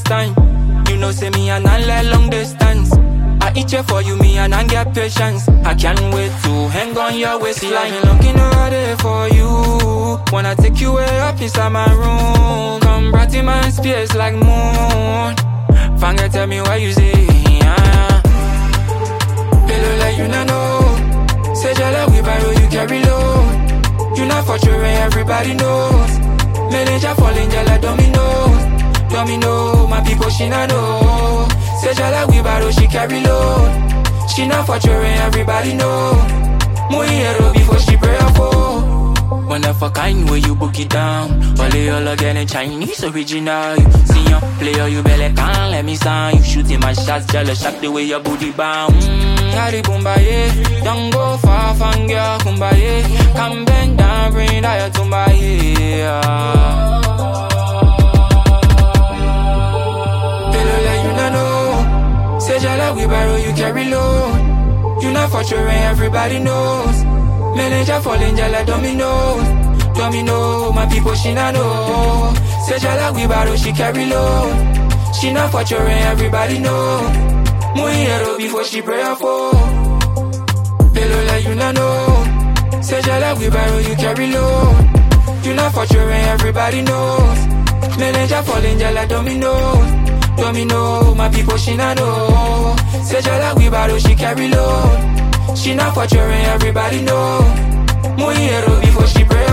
time. You know, say me and I like long distance. I eat you for you, me and I get patience. I can't wait to hang on your waistline. I've been looking all day for you. Wanna take you way up inside my room. Come bright in my space like moon. Fanga, tell me what you say. Hello, like you not know. Say jala we borrow, you carry load. You not for sure, everybody knows. Manager falling jala dominoes. Domino, my people she not know. Say jala we borrow, she carry load. She not for sure, everybody know. Muy hero before she pray for. One of a kind where you book it down. Only all again in Chinese original. You see ya player, you belly can't let me sign. You shooting my shots, jealous shot the way your booty bound. Harry Boombaye, don't go far from girl Kumbaye. Come bend down, bring that to my ear. Hello, like you not know. Say jala we borrow, you carry load. You not for sure, everybody knows. Manager falling jala dominoes. Domino, my people she not know. Say jala we borrow, she carry load. She not for sure, everybody know. Muy hero before she pray for. Hello, like you not know. Say jala we borrow, you carry load. You not for sure, everybody knows. Manager falling jala dominoes. Domino, my people she not know. Say jala we borrow, she carry load. She not for sure, everybody know. Muy hero before she pray